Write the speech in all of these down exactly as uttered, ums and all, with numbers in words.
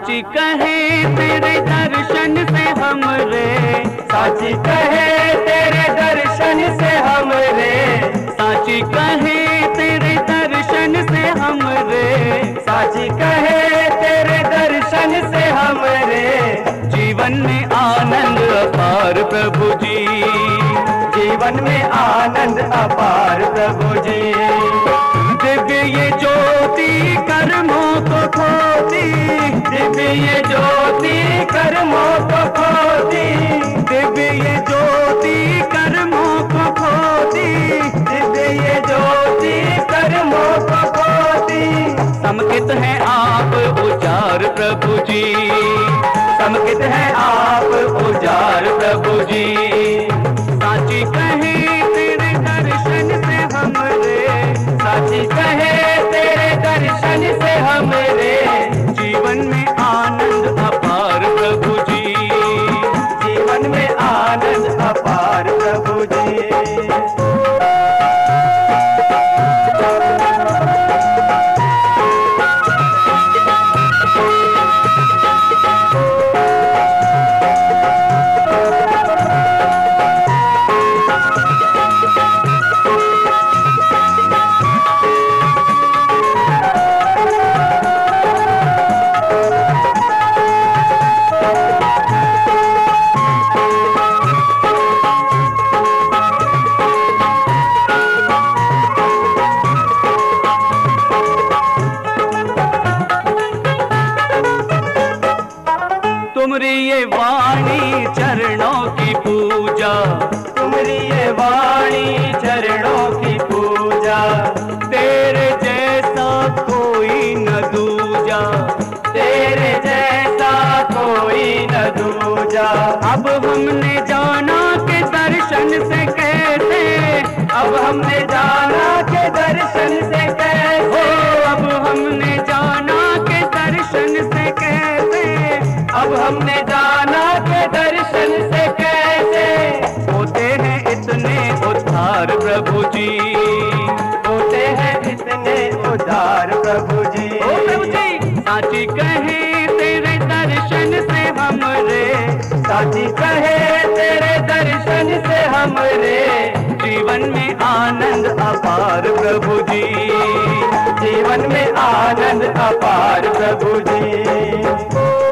साची कहे तेरे दर्शन से हमरे, साची कहे तेरे दर्शन से हमरे, साची कहे तेरे दर्शन से हमरे, साची कहे तेरे दर्शन से हमरे, जीवन में आनंद अपार प्रभु जी, जीवन में आनंद अपार प्रभु जी। दिव्य ये ज्योति कर्मों को खोती, दिव्य ये ज्योति कर्मों को खोती, दिव्य ये ज्योति कर्मों को खोती, दिव्य ये ज्योति कर्मों को खोती। समकित है आप उजाड़ प्रभु जी, समकित है आप उजाड़ प्रभु जी। साची कहे तेरे दर्शन से हमरे, साची कहे तेरे दर्शन से हमरे, जीवन में आनंद अपार प्रभु जी, जीवन में आनंद अपार प्रभु जी। तुमरी ये वाणी चरणों की पूजा, तुमरी ये वाणी चरणों की पूजा, तेरे जैसा कोई न दूजा, तेरे जैसा कोई न दूजा। अब हमने जाना के दर्शन से कैसे, अब हमने जाना के दर्शन से कैसे, अब हमने जाना के दर्शन से कैसे, अब हमने जाना के दर्शन से कैसे, होते हैं इतने उद्धार प्रभु जी, होते हैं इतने उद्धार प्रभु जी। ओ प्रभु जी, साची कहे तेरे दर्शन से हमरे, साची कहे तेरे दर्शन से हमरे, जीवन में आनंद अपार प्रभु जी, जीवन में आनंद अपार प्रभु जी।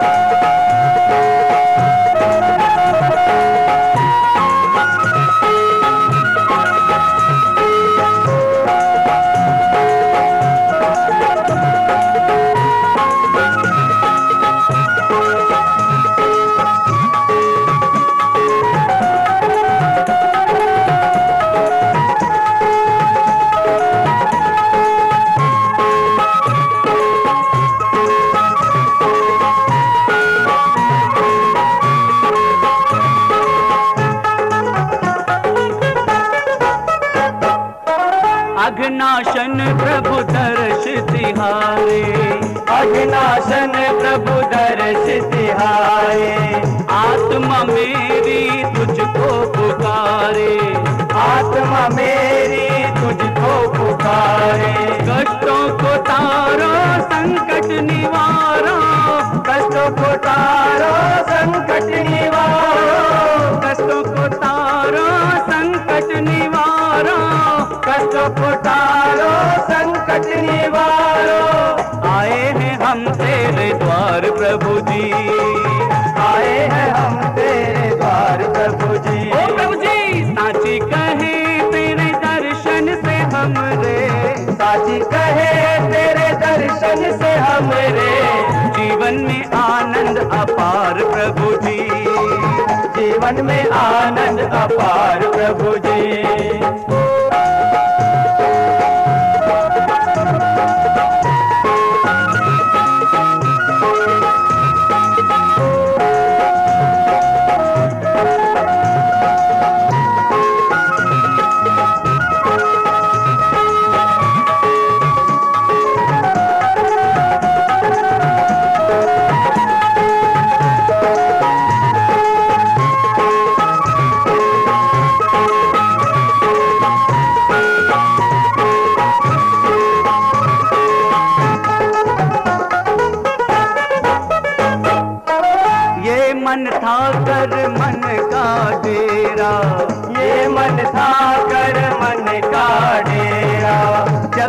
अघनाशन प्रभु दर्श तिहारे, अघनाशन प्रभु दर्श तिहारे, आत्मा मेरी तुझको पुकारे, आत्मा मेरी तुझको पुकारे। कष्टों को तारो संकट निवारो, कष्टों को तारो संकट निवारो, कष्टों को तारो संकट निवारो, कष्टों को तारो संकट निवारो। आए हैं हम तेरे द्वार प्रभु जी, आए हैं हम तेरे द्वार प्रभु जी। ओ प्रभु जी, साची कहे तेरे दर्शन से हमरे, साची कहे तेरे दर्शन से हमरे, जीवन में आनंद अपार प्रभु जी, जीवन में आनंद अपार प्रभु जी।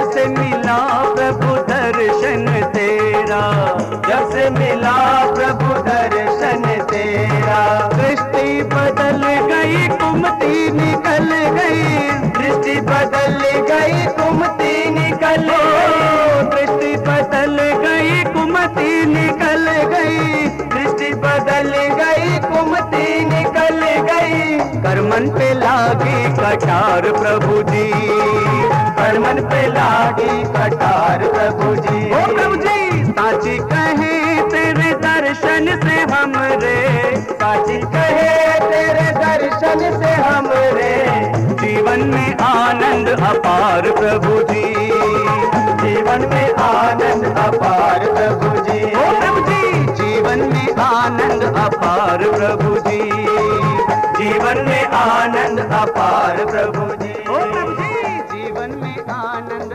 जब से मिला प्रभु दर्शन तेरा, जब से मिला प्रभु दर्शन तेरा, दृष्टि बदल गई कुमति निकल गई, दृष्टि बदल गई कुमति निकल ओ दृष्टि बदल गई कुमति निकल गई, दृष्टि बदल गई कुमति निकल गई। करमन पे लागी कटार प्रभु जी, करमन पे लागी कटार प्रभु जी, ओ प्रभु जी साची कहे तेरे दर्शन से हमरे, साची कहे तेरे दर्शन से हमरे, जीवन में आनंद अपार प्रभु जी, जीवन में आनंद अपार प्रभु जी, ओ प्रभु जी जीवन में आनंद अपार प्रभु जी, जीवन में आनंद अपार प्रभु जी, ओ प्रभु जी जीवन में आनंद